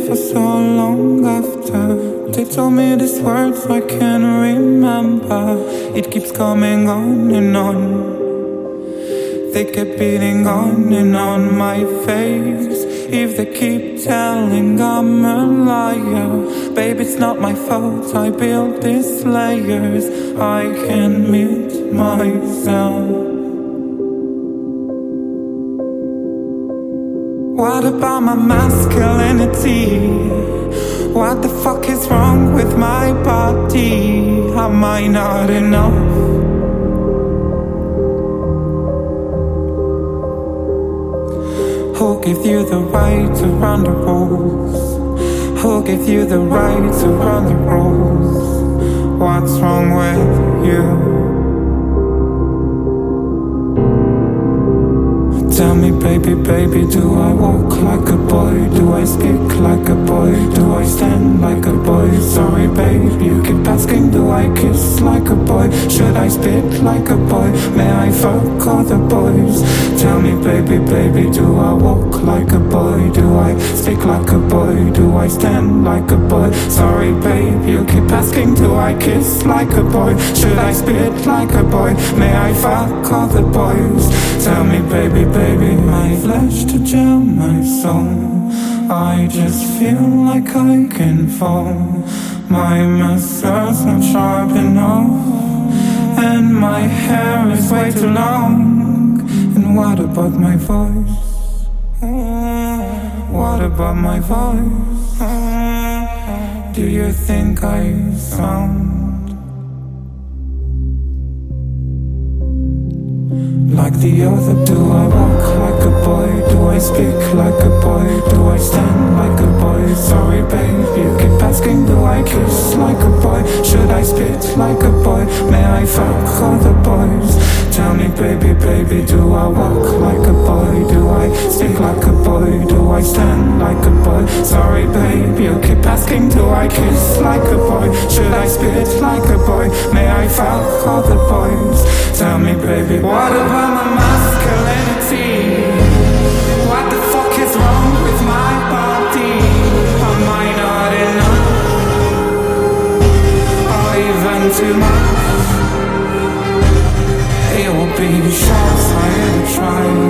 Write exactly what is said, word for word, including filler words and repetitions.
for so long after they told me these words I can't remember. It keeps coming on and on. They kept beating on and on my face. If they keep telling I'm a liar, babe, it's not my fault. I built these layers. I can't meet myself. What about my masculinity? What the fuck is wrong with my body? Am I not enough? Who gave you the right to run the rules? Who gave you the right to run the rules? What's wrong with you? Tell me, baby, baby, do I walk like a boy? Do I speak like a boy? Do I stand like a boy? Sorry, babe, you keep asking, do I kiss like a boy? Should I spit like a boy? May I fuck other boys? Tell me, baby, baby, do I walk like a boy? Do I speak like a boy? Do I stand like a boy? Sorry, babe, you keep asking, do I kiss like a boy? Should I spit like a boy? May I fuck other boys? Tell me, baby, baby, my flesh to gel my soul. I just feel like I can fall. My muscles not sharp enough, and my hair is way too long. And what about my voice? What about my voice? Do you think I sound like the other? Do I walk like a boy? Do I speak like a boy? Do I stand like a boy? Sorry, babe, you keep asking, do I kiss like a boy? Should I spit like a boy? May I fuck other boys? Tell me, baby, baby, do I walk like a boy? Do I speak like a boy? Do I stand like a boy? Sorry, babe, you keep asking, do I kiss like a boy? Should I spit like a boy? May I fuck other boys? Tell me, baby, what about my masculinity? What the fuck is wrong with my body? Am I not enough? Or even too much? It will be the shots I ever tried.